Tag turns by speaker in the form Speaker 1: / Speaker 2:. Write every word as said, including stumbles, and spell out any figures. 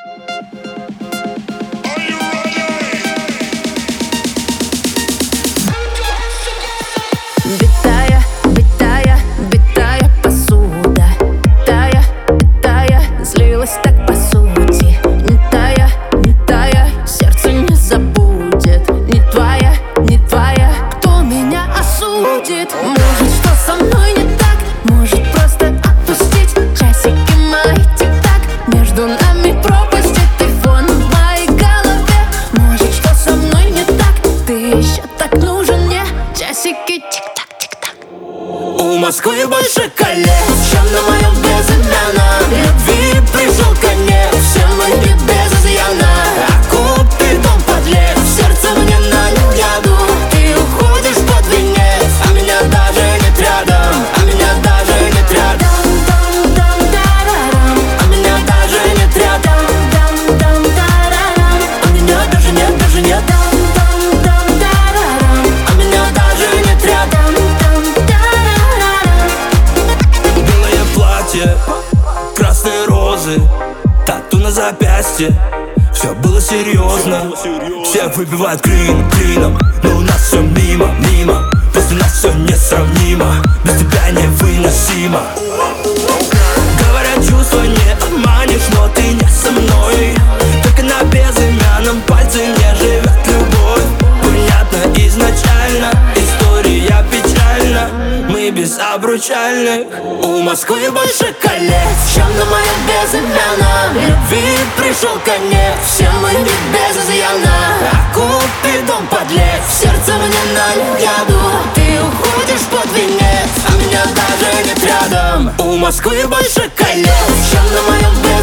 Speaker 1: Битая, битая, битая посуда. Тая, битая, злилась так по сути. Не тая, не тая, сердце не забудет. Не твоя, не твоя, кто меня осудит? Может, что со мной не так? Может, просто отпустить? Часики мои тик-так, между нами пропасть. Ты фон в моей голове. Может, что со мной не так? Ты еще так нужен мне. Часики тик-так.
Speaker 2: У Москвы больше колец, чем на моем безымянном. Любви пришел конец, все мы не без изъяна. А купидон подлец, сердце мне налил яду. Ты уходишь под венец, а меня даже нет рядом. А меня даже нет рядом. А меня даже нет рядом. А меня даже нет, даже нет. А меня даже нет рядом. Красные розы, тату на запястье. Все было серьезно. Все выпивают клин клином, но у нас все мимо, мимо. После нас все несравнимо, без тебя невыносимо. Говорят, чувства не обманешь, но ты не со мной. Только на безымянном пальце не живет любовь. Понятно изначально, история печальна. Мы без обручальных. У Москвы больше колец, чем на моем безымянном. Любви пришел конец, все мы не без изъяна. А купидон подлец, сердце мне налил яду. Ты уходишь под венец, а меня даже нет рядом. У Москвы больше колец, чем на моем безымянном.